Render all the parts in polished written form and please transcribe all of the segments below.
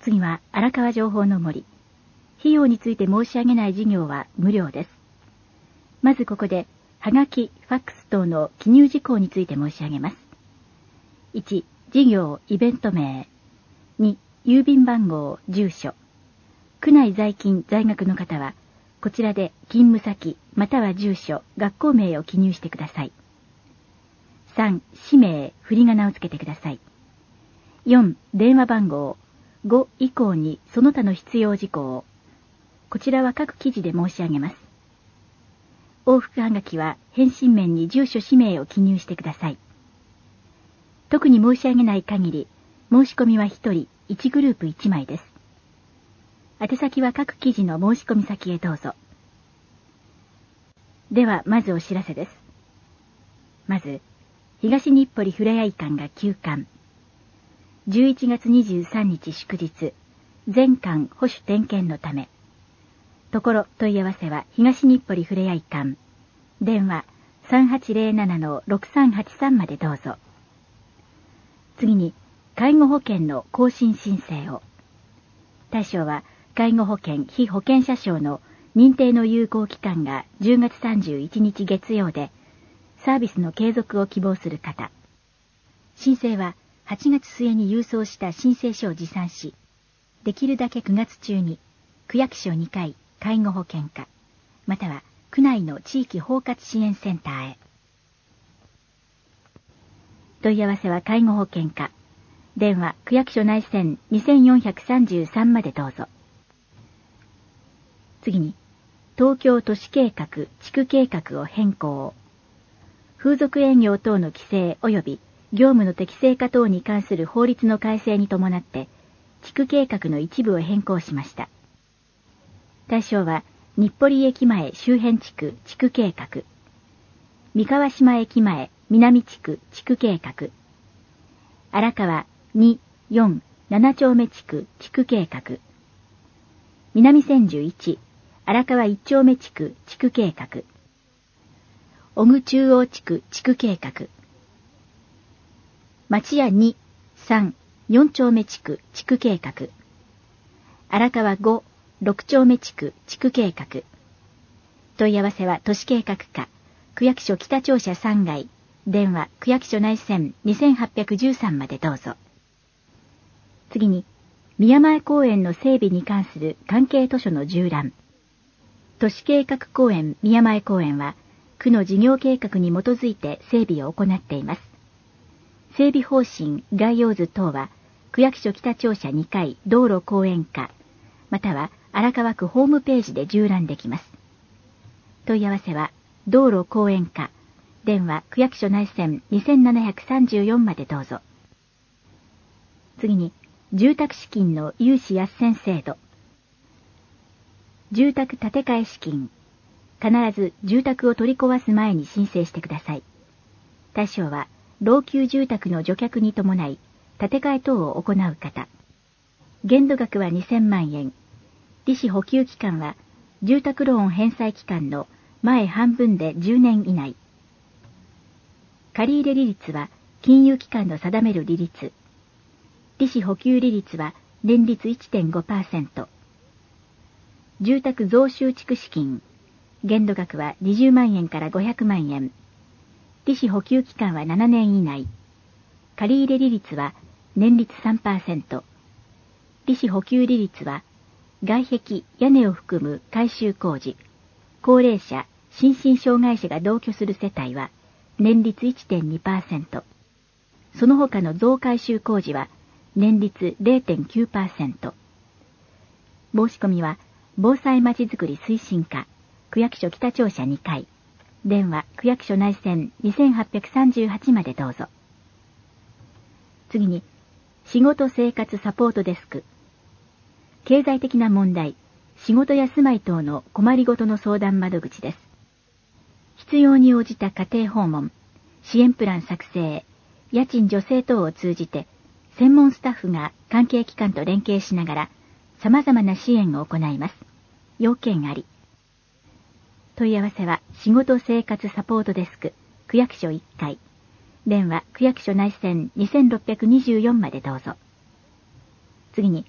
次は荒川情報の森。費用について申し上げない事業は無料です。まずここで、はがき、ファックス等の記入事項について申し上げます。1、事業、イベント名。2、郵便番号、住所。区内在勤、在学の方は、こちらで勤務先、または住所、学校名を記入してください。3、氏名、振り仮名をつけてください。4、電話番号。5以降にその他の必要事項を。こちらは各記事で申し上げます。往復はがきは返信面に住所氏名を記入してください。特に申し上げない限り、申し込みは1人、1グループ1枚です。宛先は各記事の申し込み先へどうぞ。では、まずお知らせです。まず、東日暮里ふれあい館が休館。11月23日祝日、全館保守点検のため。ところ問い合わせは東日暮里ふれあい館。電話 3807-6383 までどうぞ。次に、介護保険の更新申請を。対象は、介護保険被保険者証の認定の有効期間が10月31日月曜で、サービスの継続を希望する方。申請は、8月末に郵送した申請書を持参し、できるだけ9月中に、区役所2階介護保険課、または区内の地域包括支援センターへ。問い合わせは介護保険課、電話区役所内線2433までどうぞ。次に、東京都市計画地区計画を変更。風俗営業等の規制及び業務の適正化等に関する法律の改正に伴って、地区計画の一部を変更しました。対象は、日暮里駅前周辺地区地区計画、三河島駅前南地区地区計画、荒川2、4、7丁目地区地区計画、南千住1、荒川1丁目地区地区計画、小久中央地区地区計画、町屋2、3、4丁目地区地区計画、荒川5、6丁目地区地区計画。問い合わせは都市計画課、区役所北庁舎3階、電話区役所内線2813までどうぞ。次に、宮前公園の整備に関する関係図書の従覧。都市計画公園宮前公園は、区の事業計画に基づいて整備を行っています。整備方針、概要図等は、区役所北庁舎2階道路公園課、または荒川区ホームページで従覧できます。問い合わせは、道路公園課、電話区役所内線2734までどうぞ。次に、住宅資金の融資斡旋制度。住宅建て替え資金。必ず住宅を取り壊す前に申請してください。対象は、老朽住宅の除却に伴い、建て替え等を行う方。限度額は2000万円。利子補給期間は、住宅ローン返済期間の前半分で10年以内。借入利率は、金融機関の定める利率。利子補給利率は、年率 1.5%。住宅増収蓄資金。限度額は20万円から500万円。利子補給期間は7年以内。借入利率は年率 3%。利子補給利率は外壁、屋根を含む改修工事、高齢者、心身障害者が同居する世帯は年率 1.2%。その他の増改修工事は年率 0.9%。申し込みは防災まちづくり推進課、区役所北庁舎2階、電話区役所内線2838までどうぞ。次に、仕事生活サポートデスク。経済的な問題、仕事や住まい等の困りごとの相談窓口です。必要に応じた家庭訪問、支援プラン作成、家賃助成等を通じて、専門スタッフが関係機関と連携しながら、様々な支援を行います。要件あり。問い合わせは、仕事生活サポートデスク、区役所1階。電話、区役所内線2624までどうぞ。次に、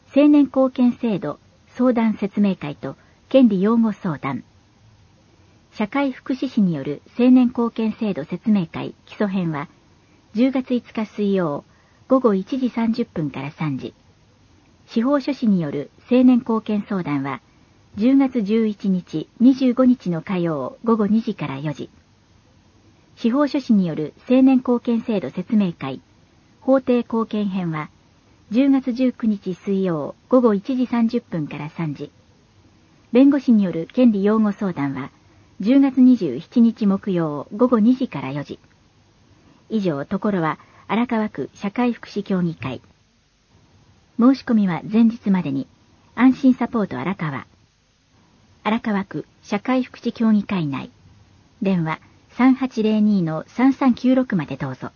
青年貢献制度相談説明会と権利擁護相談。社会福祉士による青年貢献制度説明会基礎編は、10月5日水曜午後1時30分から3時。司法書士による青年貢献相談は、10月11日、25日の火曜午後2時から4時。司法書士による青年貢献制度説明会、法定貢献編は、10月19日水曜午後1時30分から3時。弁護士による権利擁護相談は、10月27日木曜午後2時から4時。以上、ところは荒川区社会福祉協議会。申し込みは前日までに、安心サポート荒川区社会福祉協議会内。電話 3802-3396 までどうぞ。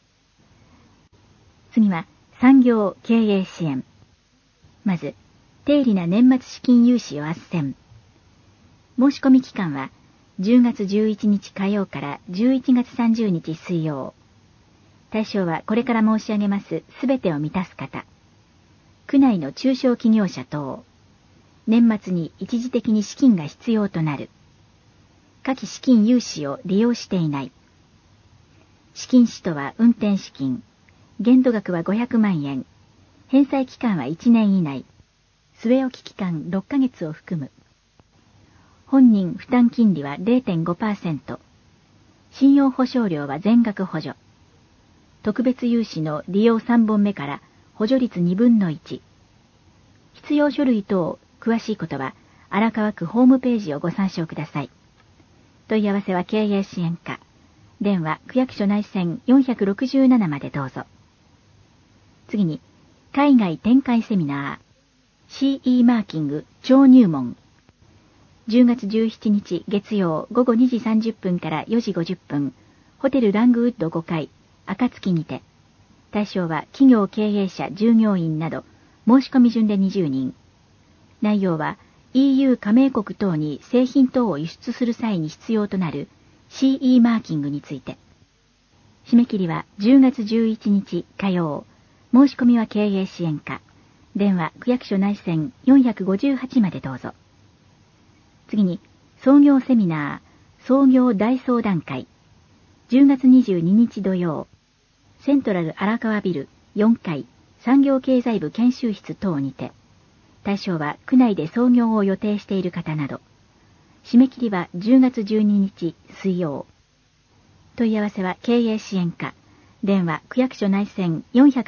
次は産業経営支援。まず、低利な年末資金融資を斡旋。申し込み期間は10月11日火曜から11月30日水曜。対象はこれから申し上げますすべてを満たす方。区内の中小企業者等。年末に一時的に資金が必要となる。下記資金融資を利用していない。資金使途は運転資金。限度額は500万円。返済期間は1年以内。据え置き期間6ヶ月を含む。本人負担金利は 0.5%。信用保証料は全額補助。特別融資の利用3本目から補助率2分の1。必要書類等、詳しいことは荒川区ホームページをご参照ください。問い合わせは経営支援課。電話区役所内線467までどうぞ。次に、海外展開セミナー CE マーキング超入門。10月17日月曜午後2時30分から4時50分、ホテルラングウッド5階、暁にて。対象は企業経営者、従業員など、申し込み順で20人。内容は EU 加盟国等に製品等を輸出する際に必要となる CE マーキングについて。締め切りは10月11日火曜。申し込みは経営支援課。電話区役所内線458までどうぞ。次に、創業セミナー、創業大相談会。10月22日土曜。セントラル荒川ビル4階、産業経済部研修室等にて。対象は区内で創業を予定している方など。締め切りは10月12日水曜。問い合わせは経営支援課。電話区役所内線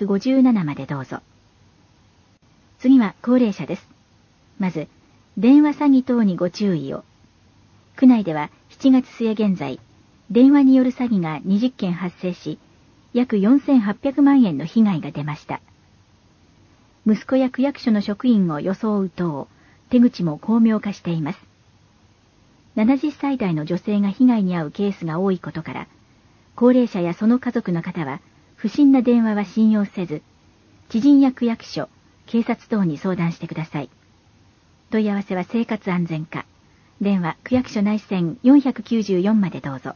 457までどうぞ。次は高齢者です。まず、電話詐欺等にご注意を。区内では7月末現在、電話による詐欺が20件発生し、約4800万円の被害が出ました。息子や区役所の職員を装う等、手口も巧妙化しています。70歳代の女性が被害に遭うケースが多いことから、高齢者やその家族の方は、不審な電話は信用せず、知人や区役所、警察等に相談してください。問い合わせは生活安全課。電話区役所内線494までどうぞ。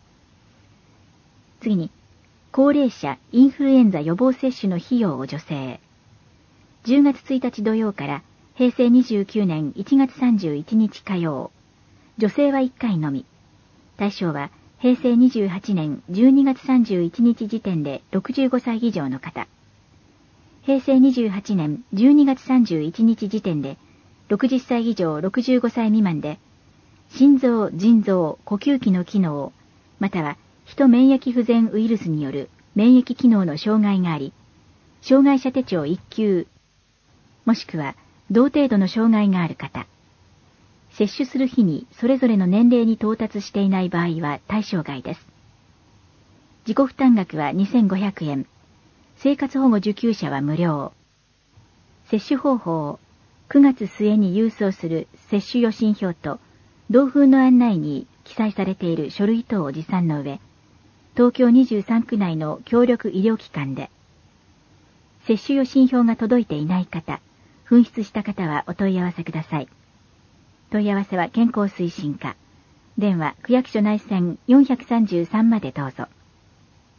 次に、高齢者インフルエンザ予防接種の費用を助成。10月1日土曜から平成29年1月31日火曜。助成は1回のみ。対象は平成28年12月31日時点で65歳以上の方。平成28年12月31日時点で60歳以上65歳未満で、心臓、腎臓、呼吸器の機能、またはヒ免疫不全ウイルスによる免疫機能の障害があり、障害者手帳1級、もしくは同程度の障害がある方、接種する日にそれぞれの年齢に到達していない場合は対象外です。自己負担額は2500円、生活保護受給者は無料。接種方法、9月末に郵送する接種予診票と、同封の案内に記載されている書類等を持参の上、東京23区内の協力医療機関で、接種予診票が届いていない方、紛失した方はお問い合わせください。問い合わせは健康推進課。電話区役所内線433までどうぞ。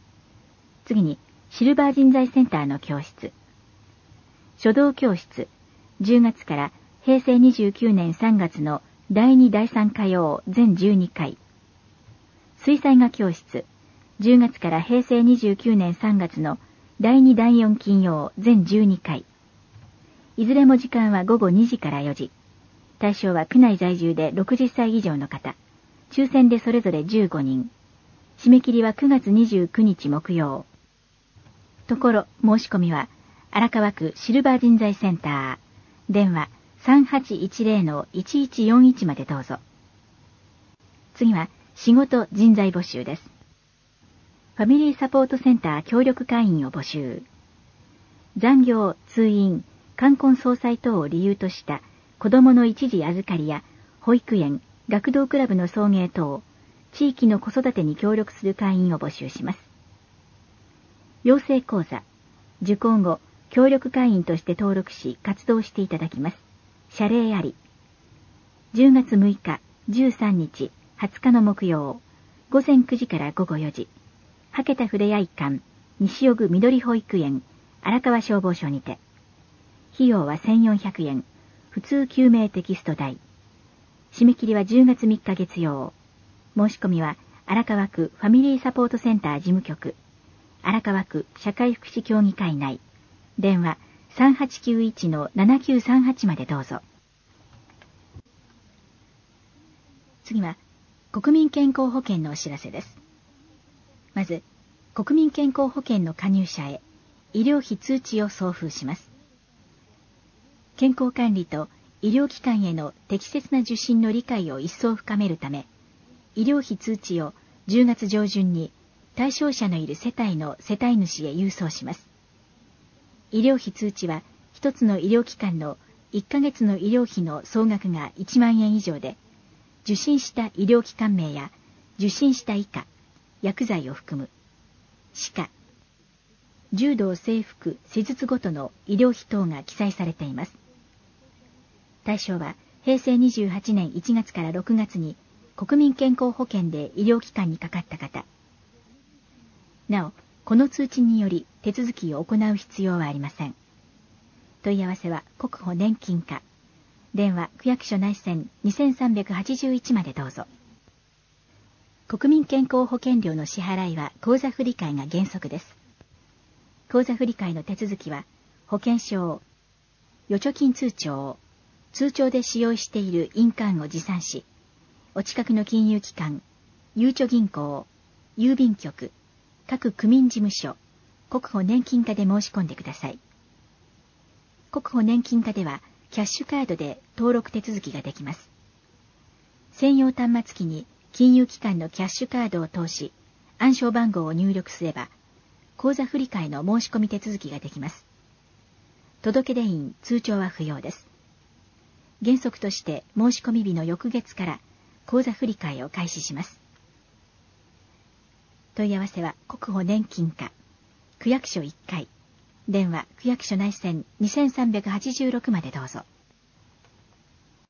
次に、シルバー人材センターの教室。書道教室、 10月から平成29年3月の第2第3火曜全12回。水彩画教室、10月から平成29年3月の第2第4金曜全12回。いずれも時間は午後2時から4時。対象は区内在住で60歳以上の方。抽選でそれぞれ15人。締め切りは9月29日木曜。ところ、申し込みは、荒川区シルバー人材センター。電話 3810-1141 までどうぞ。次は、仕事人材募集です。ファミリーサポートセンター協力会員を募集。残業、通院、冠婚葬祭等を理由とした子供の一時預かりや保育園、学童クラブの送迎等、地域の子育てに協力する会員を募集します。養成講座、受講後、協力会員として登録し活動していただきます。謝礼あり。10月6日、13日、20日の木曜、午前9時から午後4時、はけたふれあい館、西尾具緑保育園、荒川消防署にて。費用は1400円、普通救命テキスト代。締め切りは10月3日月曜。申し込みは荒川区ファミリーサポートセンター事務局、荒川区社会福祉協議会内。電話 3891-7938 までどうぞ。次は国民健康保険のお知らせです。まず、国民健康保険の加入者へ医療費通知を送付します。健康管理と医療機関への適切な受診の理解を一層深めるため、医療費通知を10月上旬に対象者のいる世帯の世帯主へ郵送します。医療費通知は一つの医療機関の1ヶ月の医療費の総額が1万円以上で、受診した医療機関名や受診した以下、薬剤を含む歯科、柔道整復施術ごとの医療費等が記載されています。対象は平成28年1月から6月に国民健康保険で医療機関にかかった方。なお、この通知により手続きを行う必要はありません。問い合わせは国保年金課。電話区役所内線2381までどうぞ。国民健康保険料の支払いは口座振替が原則です。口座振替の手続きは、保険証、預貯金通帳、通帳で使用している印鑑を持参し、お近くの金融機関、ゆうちょ銀行、郵便局、各区民事務所、国保年金課で申し込んでください。国保年金課では、キャッシュカードで登録手続きができます。専用端末機に金融機関のキャッシュカードを通し、暗証番号を入力すれば、口座振替の申し込み手続きができます。届出印、通帳は不要です。原則として申し込み日の翌月から口座振替を開始します。問い合わせは国保年金課、区役所1階、電話区役所内線2386までどうぞ。